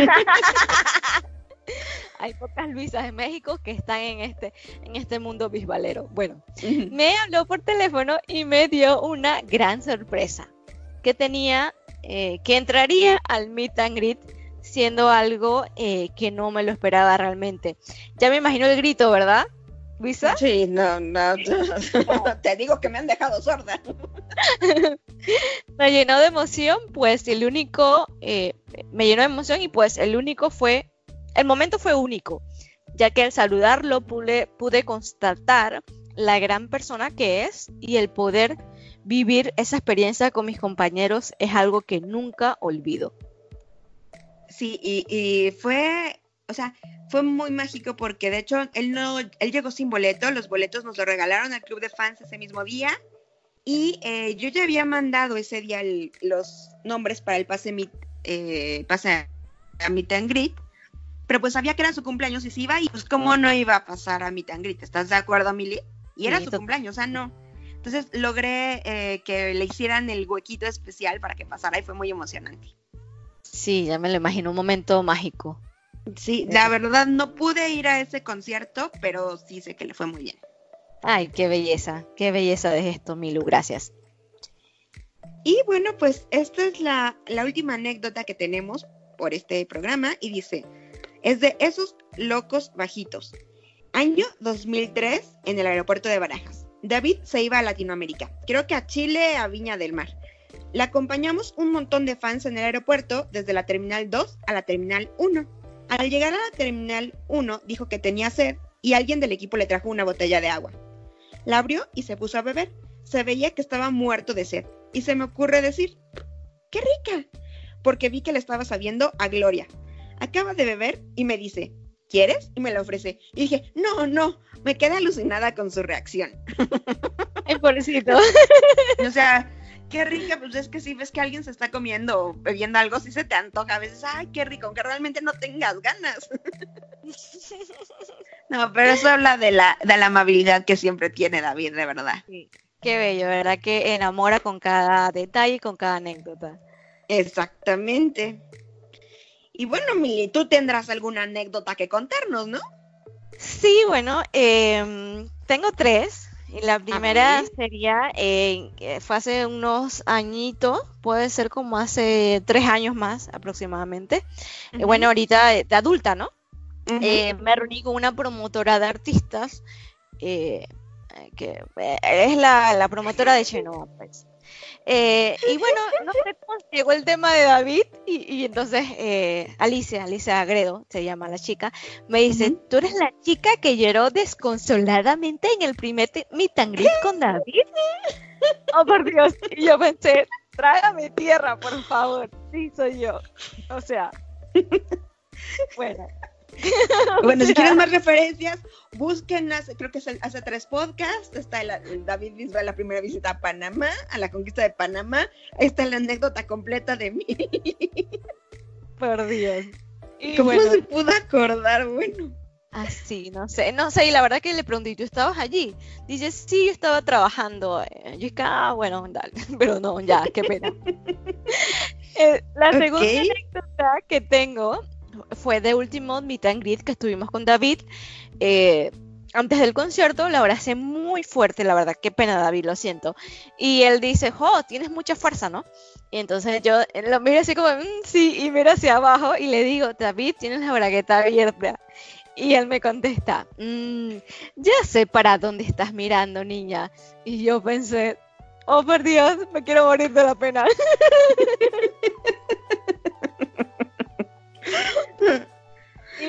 Hay pocas Luisas en México que están en este mundo bisbalero. Bueno, me habló por teléfono y me dio una gran sorpresa, que entraría al meet and greet, siendo algo que no me lo esperaba realmente. Ya me imagino el grito, ¿verdad, Luisa? Sí, no. Te digo que me han dejado sorda. Me llenó de emoción, pues el momento fue único, ya que al saludarlo pude constatar la gran persona que es y el poder vivir esa experiencia con mis compañeros es algo que nunca olvido. Sí, y fue, o sea, fue muy mágico porque de hecho él llegó sin boleto, los boletos nos lo regalaron al club de fans ese mismo día y yo ya había mandado ese día los nombres para el pase a meet and greet, pero pues sabía que era su cumpleaños y se iba y pues cómo no iba a pasar a meet and greet, ¿estás de acuerdo, Mili? Y era su cumpleaños, o sea, no. Entonces logré que le hicieran el huequito especial para que pasara y fue muy emocionante. Sí, ya me lo imagino, un momento mágico. Sí, la verdad no pude ir a ese concierto, pero sí sé que le fue muy bien. Ay, qué belleza de esto, Milu, gracias. Y bueno, pues esta es la última anécdota que tenemos por este programa y dice, es de esos locos bajitos. Año 2003 en el aeropuerto de Barajas. David se iba a Latinoamérica, creo que a Chile, a Viña del Mar. Le acompañamos un montón de fans en el aeropuerto, desde la Terminal 2 a la Terminal 1. Al llegar a la Terminal 1, dijo que tenía sed y alguien del equipo le trajo una botella de agua. La abrió y se puso a beber. Se veía que estaba muerto de sed. Y se me ocurre decir, ¡qué rica! Porque vi que le estaba sabiendo a Gloria. Acaba de beber y me dice, ¿quieres? Y me la ofrece. Y dije, no, me quedé alucinada con su reacción. Ay, pobrecito. O sea, qué rica, pues es que si ves que alguien se está comiendo o bebiendo algo, sí se te antoja a veces, ay, qué rico, aunque realmente no tengas ganas. No, pero eso habla de la amabilidad que siempre tiene David, de verdad. Sí, qué bello, ¿verdad? Que enamora con cada detalle y con cada anécdota. Exactamente. Y bueno, Mili, tú tendrás alguna anécdota que contarnos, ¿no? Sí, bueno, tengo 3. Y la primera sería, fue hace unos añitos, puede ser como hace 3 años más aproximadamente. Uh-huh. Bueno, ahorita de adulta, ¿no? Uh-huh. Me reuní con una promotora de artistas, que es la promotora de Chenoa, pues. Y bueno, no sé cómo llegó el tema de David y entonces Alicia Agredo, se llama la chica, me dice, uh-huh. ¿Tú eres la chica que lloró desconsoladamente en el primer meet and greet con David? Oh, por Dios. Y yo pensé, trágame tierra, por favor. Sí, soy yo. O sea, bueno. Bueno, si quieren más referencias, búsquenlas, creo que hace 3 podcasts, está el David Bisbal, la primera visita a Panamá, a la conquista de Panamá, ahí está la anécdota completa de mí. Por Dios. Y ¿cómo bueno, se pudo acordar? Bueno. Así, no sé, y la verdad que le pregunté, ¿tú estabas allí? Dice, sí, yo estaba trabajando. Yo dije, bueno, dale, pero no, ya, qué pena. La segunda anécdota que tengo fue de último meet and greet que estuvimos con David. Antes del concierto lo abracé muy fuerte, la verdad, qué pena, David, lo siento. Y él dice, tienes mucha fuerza, ¿no? Y entonces yo lo miro así como, sí, y miro hacia abajo y le digo, David, tienes la bragueta abierta. Y él me contesta, ya sé para dónde estás mirando, niña. Y yo pensé, oh, por Dios, me quiero morir de la pena. Y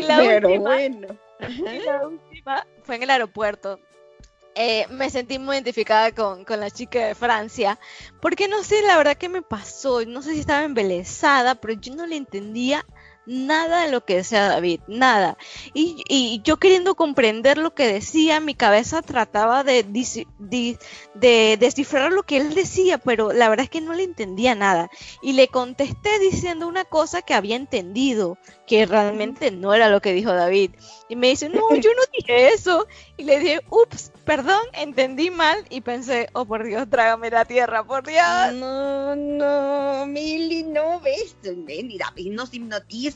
la última fue en el aeropuerto. Me sentí muy identificada con la chica de Francia, porque no sé, la verdad que me pasó, no sé si estaba embelesada, pero yo no le entendía nada de lo que decía David, nada. Y yo queriendo comprender lo que decía, mi cabeza trataba de descifrar lo que él decía, pero la verdad es que no le entendía nada. Y le contesté diciendo una cosa que había entendido, que realmente no era lo que dijo David. Y me dice, no, yo no dije eso. Y le dije, ups, perdón, entendí mal. Y pensé, oh, por Dios, trágame la tierra, por Dios. No, Mili, no, ves, David nos hipnotiza.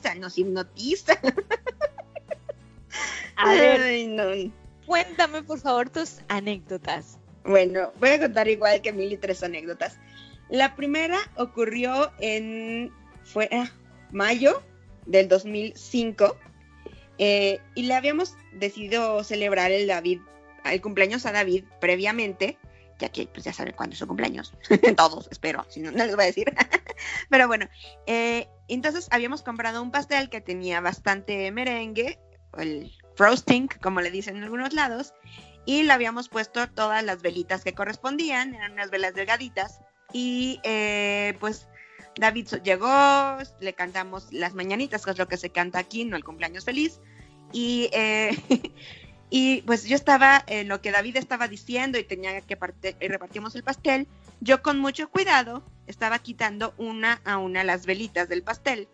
A ver, no. Cuéntame, por favor, tus anécdotas. Bueno, voy a contar igual que Mili 3 anécdotas. La primera ocurrió fue mayo del 2005. Y le habíamos decidido celebrar el cumpleaños a David previamente, ya que pues ya saben cuándo es su cumpleaños. Todos, espero, si no, no les voy a decir. Pero bueno, entonces habíamos comprado un pastel que tenía bastante merengue, el frosting, como le dicen en algunos lados, y le habíamos puesto todas las velitas que correspondían, eran unas velas delgaditas, y pues David llegó, le cantamos las mañanitas, que es lo que se canta aquí, no el cumpleaños feliz, y y pues yo estaba en lo que David estaba diciendo y tenía que repartimos el pastel. Yo con mucho cuidado estaba quitando una a una las velitas del pastel.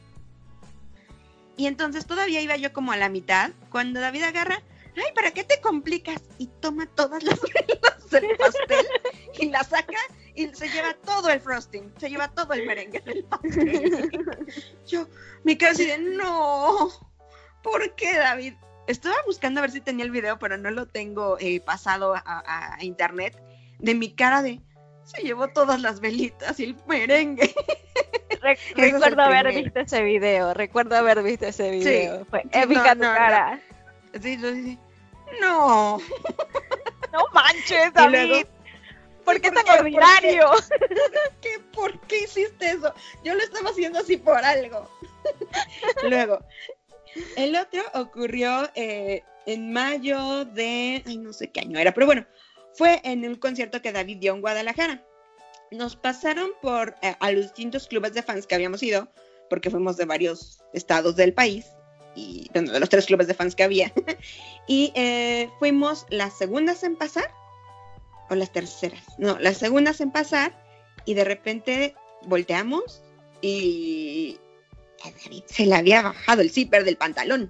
Y entonces todavía iba yo como a la mitad cuando David agarra, ay, ¿para qué te complicas? Y toma todas las velas del pastel y la saca y se lleva todo el frosting, se lleva todo el merengue del pastel. Yo me quedo así de, no, ¿por qué, David? Estaba buscando a ver si tenía el video, pero no lo tengo pasado a internet, de mi cara de, se llevó todas las velitas y el merengue. Recuerdo haber visto ese video, Sí. Fue épica tu cara. No. Sí, yo dije, no. No manches, David. Luego, ¿por qué tan ordinario? ¿Por qué hiciste eso? Yo lo estaba haciendo así por algo. Luego, el otro ocurrió en mayo de, ay, no sé qué año era, pero bueno, fue en un concierto que David dio en Guadalajara. Nos pasaron por a los distintos clubes de fans que habíamos ido, porque fuimos de varios estados del país, y bueno, de los 3 clubes de fans que había, y fuimos las segundas en pasar, o las terceras, no, las segundas en pasar, y de repente volteamos, y a David se le había bajado el zipper del pantalón.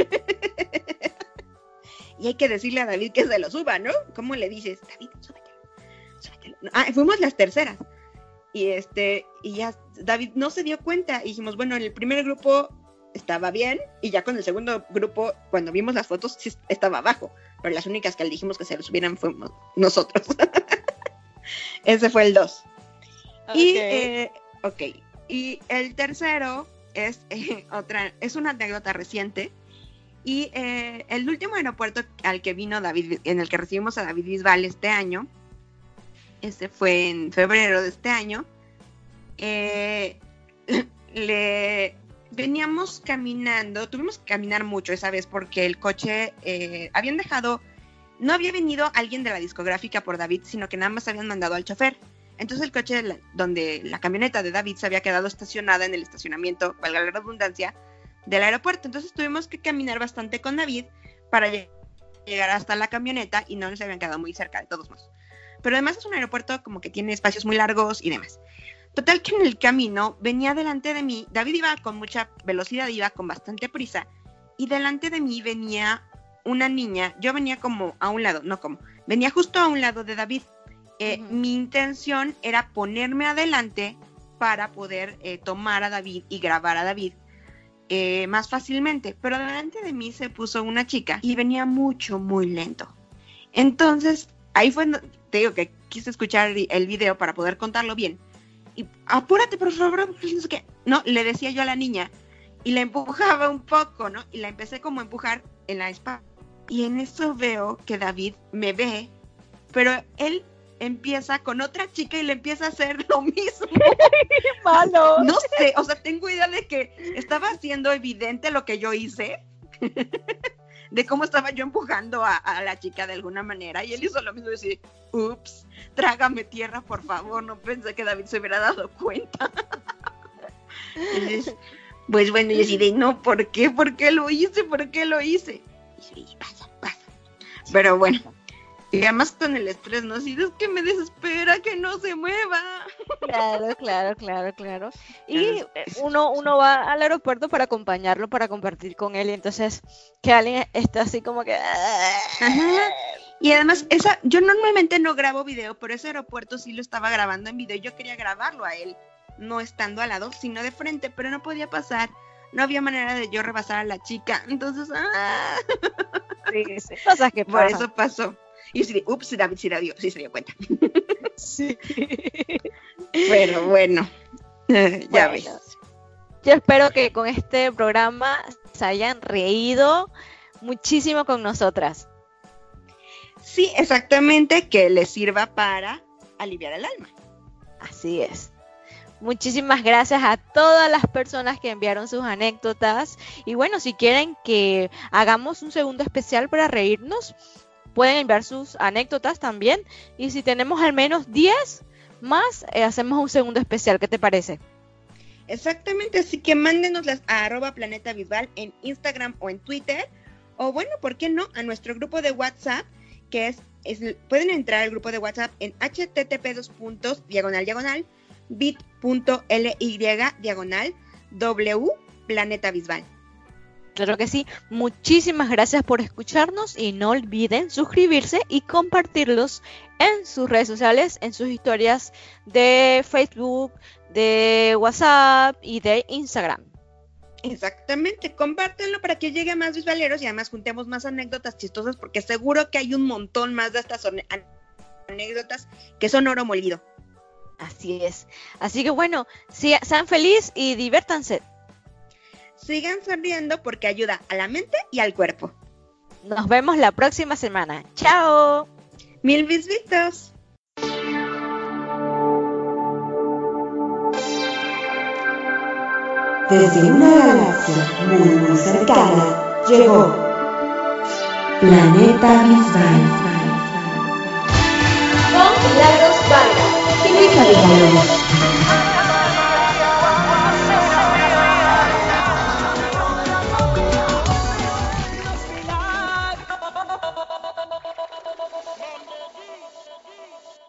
Y hay que decirle a David que se lo suba, ¿no? ¿Cómo le dices? David, súbetelo. Fuimos las terceras. Y ya David no se dio cuenta. Y dijimos, bueno, en el primer grupo estaba bien. Y ya con el segundo grupo, cuando vimos las fotos, sí estaba abajo. Pero las únicas que le dijimos que se lo subieran fuimos nosotros. Ese fue el 2. Okay. Y el tercero es una anécdota reciente. Y el último aeropuerto al que vino David, en el que recibimos a David Bisbal este año, fue en febrero de este año, veníamos caminando, tuvimos que caminar mucho esa vez porque el coche, no había venido alguien de la discográfica por David, sino que nada más habían mandado al chofer. Entonces el coche donde la camioneta de David se había quedado estacionada en el estacionamiento, valga la redundancia, del aeropuerto. Entonces tuvimos que caminar bastante con David para llegar hasta la camioneta y no nos habían quedado muy cerca de todos modos. Pero además es un aeropuerto como que tiene espacios muy largos y demás. Total que en el camino venía delante de mí, David iba con mucha velocidad, iba con bastante prisa, y delante de mí venía una niña. Yo venía como a un lado, venía justo a un lado de David. Mi intención era ponerme adelante para poder tomar a David y grabar a David más fácilmente, pero delante de mí se puso una chica y venía muy lento. Entonces ahí fue, te digo que quise escuchar el video para poder contarlo bien, y apúrate por favor, no, le decía yo a la niña, y la empujaba un poco, ¿no? Y la empecé como a empujar en la espalda, y en eso veo que David me ve, pero él empieza con otra chica y le empieza a hacer lo mismo. Malo. No sé, o sea, tengo idea de que estaba haciendo evidente lo que yo hice, de cómo estaba yo empujando a la chica de alguna manera, y él hizo lo mismo y decía, ups, trágame tierra, por favor, no pensé que David se hubiera dado cuenta. Entonces, pues bueno, yo decidí, no, ¿por qué? ¿Por qué lo hice? Y pasa. Pero bueno. Y además con el estrés, ¿no? Si es que me desespera que no se mueva. Claro. Y uno va al aeropuerto para acompañarlo, para compartir con él, y entonces que alguien está así como que... Ajá. Y además, yo normalmente no grabo video, pero ese aeropuerto sí lo estaba grabando en video. Yo quería grabarlo a él, no estando al lado, sino de frente, pero no podía pasar. No había manera de yo rebasar a la chica. Entonces, Sí, cosas que por pasan. eso pasó. Y sí, ups, David sí se dio cuenta. Sí. Pero bueno, ya ves. Yo espero que con este programa se hayan reído muchísimo con nosotras. Sí, exactamente, que les sirva para aliviar el alma. Así es. Muchísimas gracias a todas las personas que enviaron sus anécdotas. Y bueno, si quieren que hagamos un segundo especial para reírnos, pueden enviar sus anécdotas también. Y si tenemos al menos 10 más, hacemos un segundo especial. ¿Qué te parece? Exactamente, así que mándenoslas a @planetavisbal en Instagram o en Twitter. O bueno, ¿por qué no? A nuestro grupo de WhatsApp, que pueden entrar al grupo de WhatsApp en http://bit.ly/w Planeta Bisbal. Claro que sí. Muchísimas gracias por escucharnos y no olviden suscribirse y compartirlos en sus redes sociales, en sus historias de Facebook, de WhatsApp y de Instagram. Exactamente, compártenlo para que llegue a más bisbaleros y además juntemos más anécdotas chistosas, porque seguro que hay un montón más de estas anécdotas que son oro molido. Así es. Así que bueno, sean felices y diviértanse. Sigan sonriendo porque ayuda a la mente y al cuerpo. Nos vemos la próxima semana. ¡Chao! ¡Mil besitos! Desde una galaxia muy cercana llegó Planeta Bisbal. Con Milagros Vargas. Planeta Bisbal.